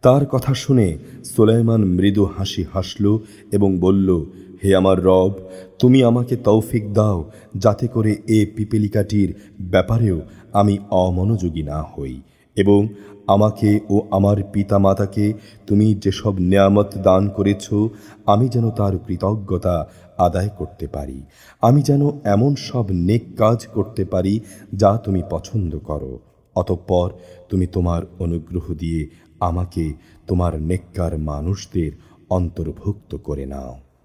তার কথা শুনে সুলাইমান মৃদু হাসি হাসল এবং বলল, হে আমার রব, তুমি আমাকে তৌফিক দাও যাতে করে এ পিপীলিকাটির ব্যাপারেও আমি অমনোযোগী না হই, এবং আমাকে ও আমার পিতামাতাকে তুমি যেসব নেয়ামত দান করেছ আমি যেন তার কৃতজ্ঞতা আদায় করতে পারি। আমি যেন এমন সব নেক কাজ করতে পারি যা তুমি পছন্দ করো। অতঃপর তুমি তোমার অনুগ্রহ দিয়ে আমাকে তোমার নেককার মানুষদের অন্তর্ভুক্ত করে নাও।